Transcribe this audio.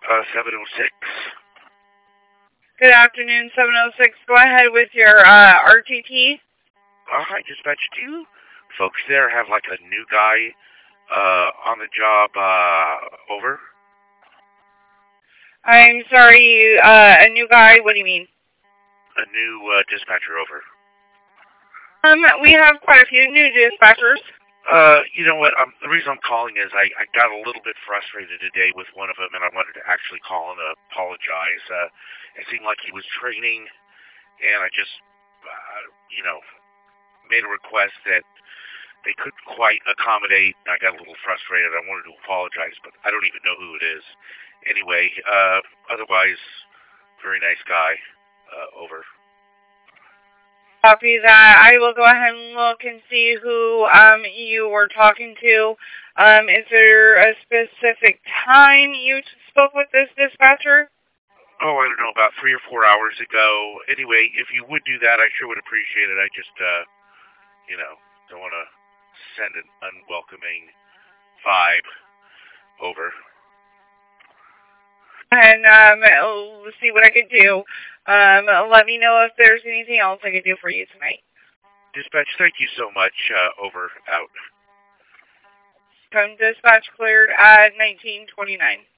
706. Good afternoon, 706. Go ahead with your RTT. Hi, dispatch. Do you folks there have like a new guy on the job? Over? I'm sorry, a new guy. What do you mean? A new dispatcher over. We have quite a few new dispatchers. You know what? The reason I'm calling is I got a little bit frustrated today with one of them, and I wanted to actually call and apologize. It seemed like he was training, and I just, made a request that they couldn't quite accommodate. I got a little frustrated. I wanted to apologize, but I don't even know who it is. Anyway, otherwise, very nice guy. Over. Copy that. I will go ahead and look and see who you were talking to. Is there a specific time you spoke with this dispatcher? Oh, I don't know, about 3 or 4 hours ago. Anyway, if you would do that, I sure would appreciate it. I just, don't want to send an unwelcoming vibe. Over. And we'll see what I can do. Let me know if there's anything else I can do for you tonight. Dispatch, thank you so much. Over. Out. Code dispatch cleared at 1929.